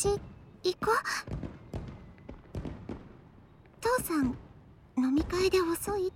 ち行こう。父さん飲み会で遅いって。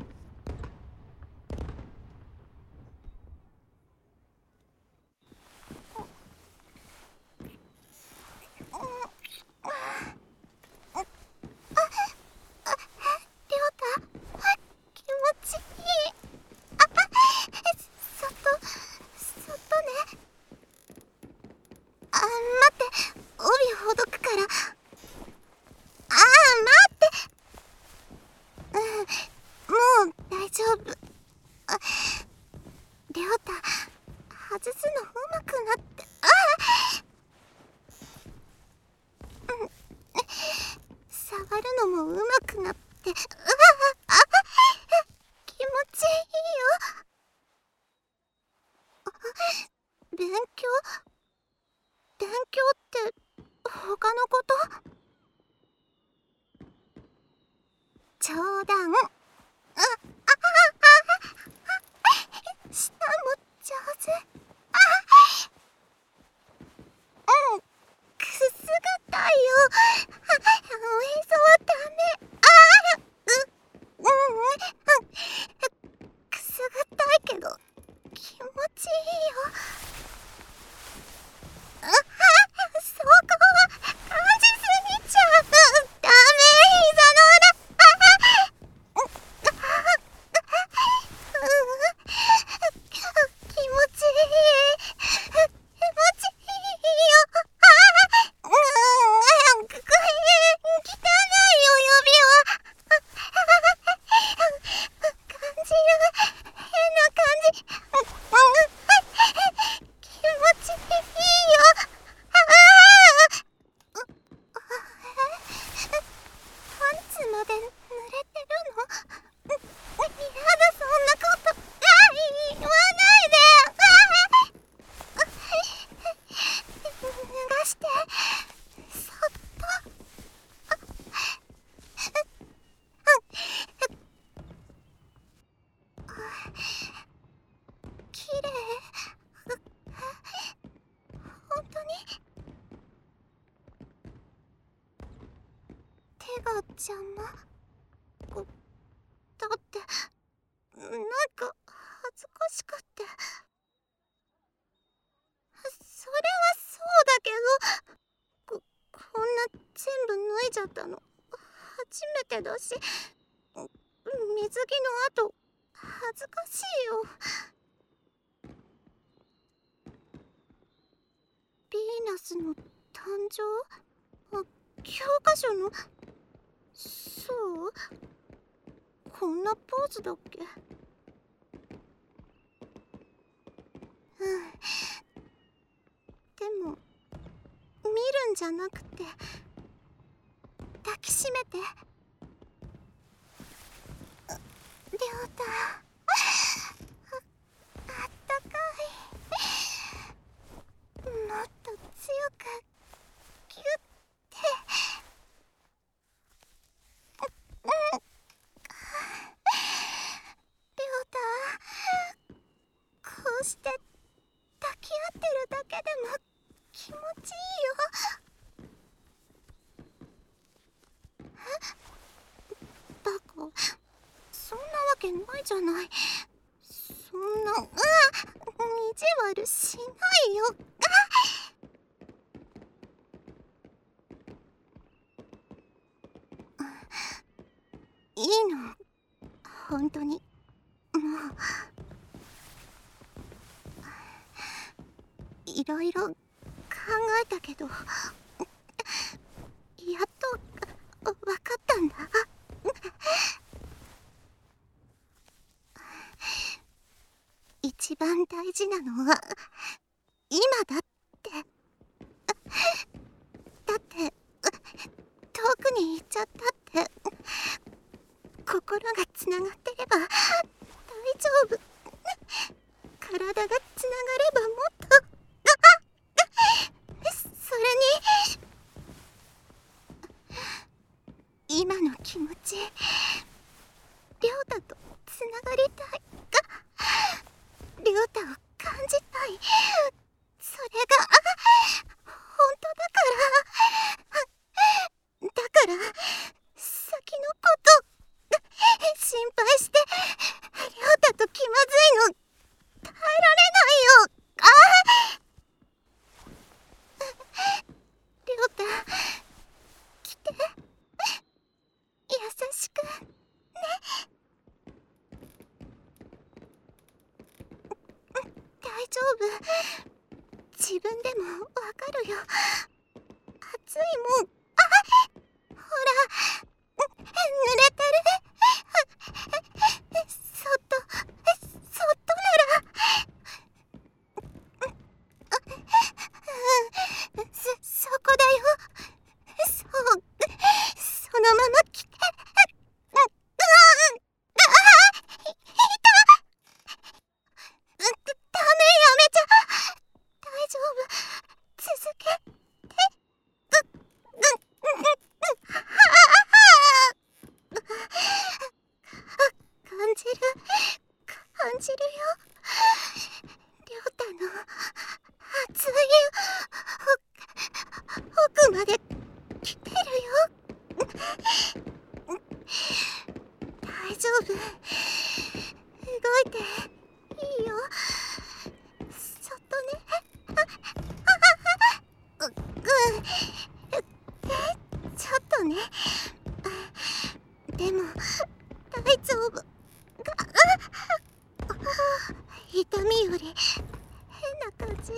邪魔。だってなんか恥ずかしくて。それはそうだけど、こんな全部脱いじゃったの初めてだし、水着の後恥ずかしいよ。ヴィーナスの誕生？教科書の？そう？こんなポーズだっけ？でも見るんじゃなくて抱きしめて。りょうた、あったかい。もっと強くギュッて。りょうた、こうして抱き合ってるだけでも気持ちいいよ。バカ、そんなわけないじゃない。そんな、意地悪しないよ。いいの、本当に。もういろいろ考えたけど、やっと分かったんだ。一番大事なのは今だって。だって遠くに行っちゃったって心がつながってれば大丈夫。体がつながればもっと。それに今の気持ち、りょうたとつながりたい。りょうたを感じたい。 夫。自分でもわかるよ。暑いもん。ほら、濡れてる。そっとなら。そこだよ。そのまま来て。ダメ、やめちゃ。大丈夫。続けて。感じるよ。りょうたの熱い奥まで来てるよ。大丈夫。動いていいよ。そっとね。ちょっとね。でも大丈夫。痛みより変な感じ。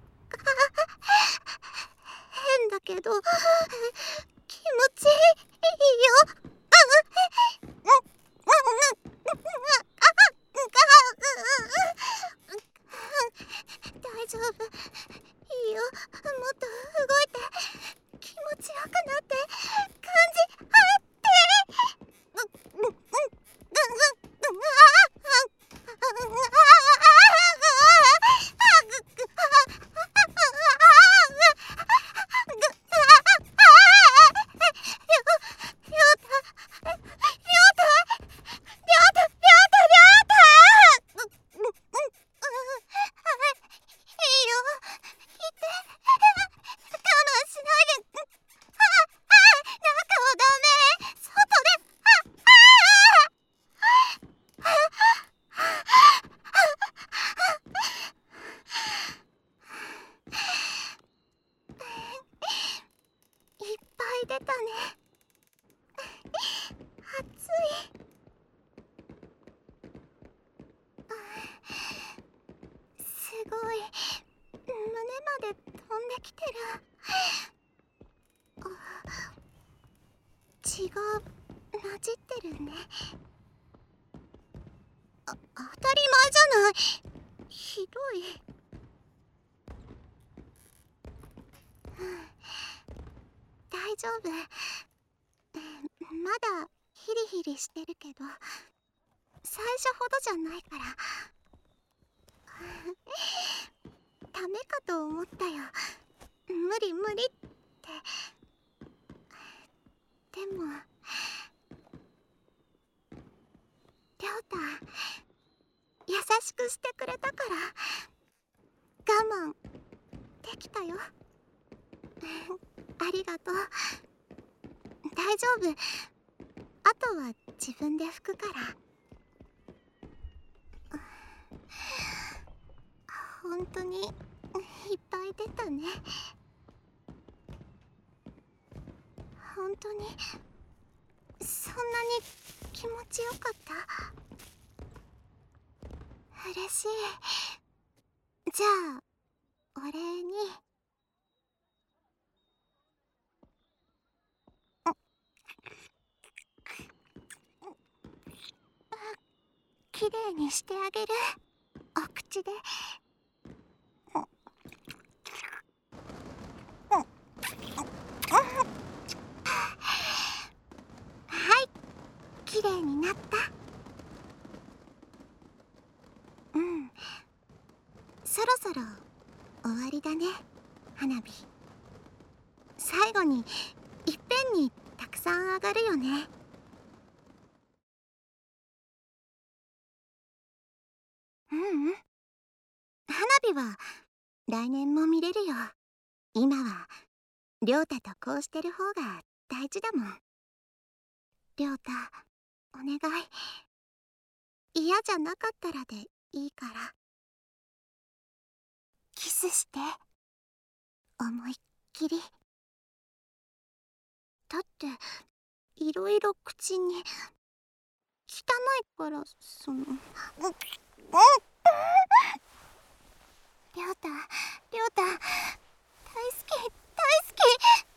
変だけど気持ちいいよ。大丈夫。いいよ。もっと動いて。気持ちよくなって。感じ合って。出たね。暑い。すごい。胸まで飛んできてる。血が混じってるね。当たり前じゃない。ひどい。大丈夫。まだヒリヒリしてるけど最初ほどじゃないから。ダメかと思ったよ。無理無理って。でもりょうた優しくしてくれたから我慢できたよ。ありがとう。大丈夫。あとは自分で拭くから。本当にいっぱい出たね。本当にそんなに気持ちよかった？嬉しい。じゃあお礼に。きれいにしてあげる。お口で。はい、きれいになった。そろそろ終わりだね、花火。最後にいっぺんにたくさん上がるよね。花火は来年も見れるよ。今はりょうたとこうしてる方が大事だもん。りょうた、お願い。嫌じゃなかったらでいいから。キスして。思いっきり。だっていろいろ口に汚いから。 りょうた大好き大好き。